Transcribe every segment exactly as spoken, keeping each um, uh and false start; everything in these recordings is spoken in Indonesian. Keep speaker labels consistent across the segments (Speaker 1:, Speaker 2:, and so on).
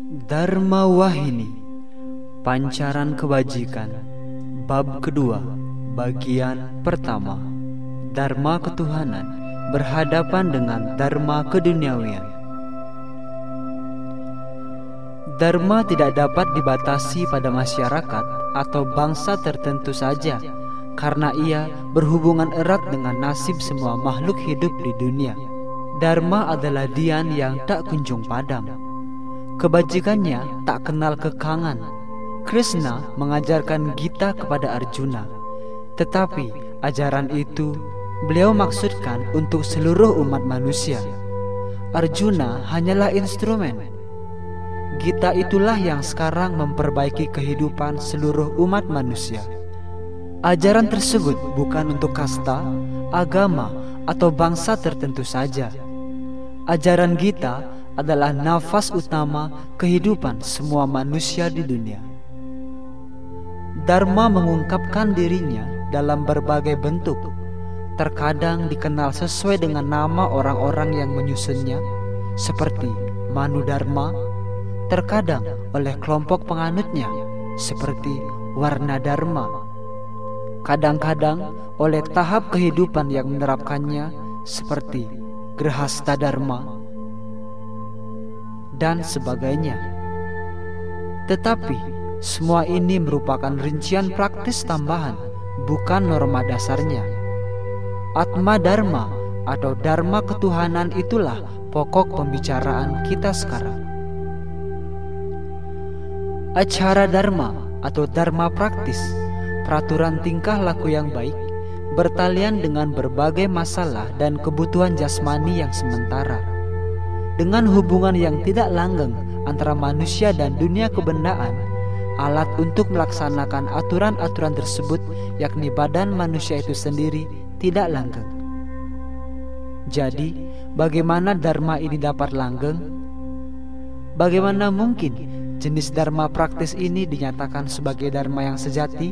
Speaker 1: Dharma Wahini, Pancaran Kebajikan, Bab kedua, Bagian pertama. Dharma ketuhanan berhadapan dengan dharma keduniawian. Dharma tidak dapat dibatasi pada masyarakat atau bangsa tertentu saja, karena ia berhubungan erat dengan nasib semua makhluk hidup di dunia. Dharma adalah dian yang tak kunjung padam. Kebajikannya tak kenal kekangan. Krishna mengajarkan Gita kepada Arjuna, tetapi ajaran itu beliau maksudkan untuk seluruh umat manusia. Arjuna hanyalah instrumen. Gita itulah yang sekarang memperbaiki kehidupan seluruh umat manusia. Ajaran tersebut bukan untuk kasta, agama, atau bangsa tertentu saja. Ajaran Gita adalah nafas utama kehidupan semua manusia di dunia. Dharma mengungkapkan dirinya dalam berbagai bentuk. Terkadang dikenal sesuai dengan nama orang-orang yang menyusunnya, seperti Manudharma. Terkadang oleh kelompok penganutnya, seperti Warnadharma. Kadang-kadang oleh tahap kehidupan yang menerapkannya, seperti Grihastha-dharma dan sebagainya. Tetapi semua ini merupakan rincian praktis tambahan, bukan norma dasarnya. Atma Dharma atau Dharma ketuhanan itulah pokok pembicaraan kita sekarang. Acara Dharma atau Dharma praktis, peraturan tingkah laku yang baik, bertalian dengan berbagai masalah dan kebutuhan jasmani yang sementara. Dengan hubungan yang tidak langgeng antara manusia dan dunia kebendaan, alat untuk melaksanakan aturan-aturan tersebut, yakni badan manusia itu sendiri, tidak langgeng. Jadi, bagaimana dharma ini dapat langgeng? Bagaimana mungkin jenis dharma praktis ini dinyatakan sebagai dharma yang sejati?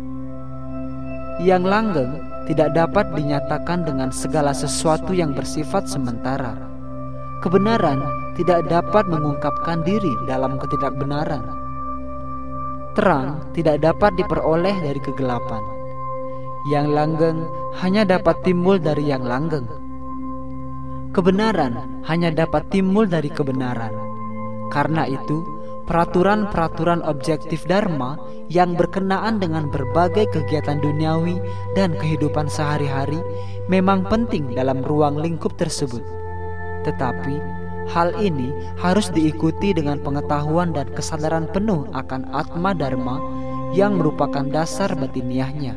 Speaker 1: Yang langgeng tidak dapat dinyatakan dengan segala sesuatu yang bersifat sementara. Kebenaran tidak dapat mengungkapkan diri dalam ketidakbenaran. Terang tidak dapat diperoleh dari kegelapan. Yang langgeng hanya dapat timbul dari yang langgeng. Kebenaran hanya dapat timbul dari kebenaran. Karena itu, peraturan-peraturan objektif dharma yang berkenaan dengan berbagai kegiatan duniawi dan kehidupan sehari-hari memang penting dalam ruang lingkup tersebut. Tetapi hal ini harus diikuti dengan pengetahuan dan kesadaran penuh akan Atma Dharma yang merupakan dasar batiniahnya.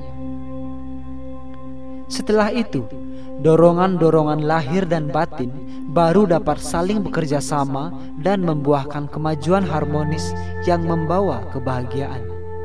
Speaker 1: Setelah itu, dorongan-dorongan lahir dan batin baru dapat saling bekerja sama dan membuahkan kemajuan harmonis yang membawa kebahagiaan.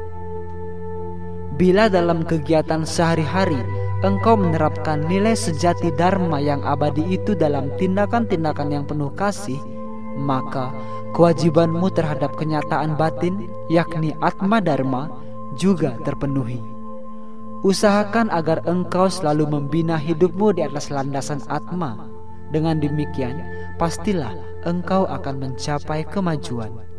Speaker 1: Bila dalam kegiatan sehari-hari engkau menerapkan nilai sejati dharma yang abadi itu dalam tindakan-tindakan yang penuh kasih, maka kewajibanmu terhadap kenyataan batin, yakni Atma Dharma, juga terpenuhi. Usahakan agar engkau selalu membina hidupmu di atas landasan Atma. Dengan demikian, pastilah engkau akan mencapai kemajuan.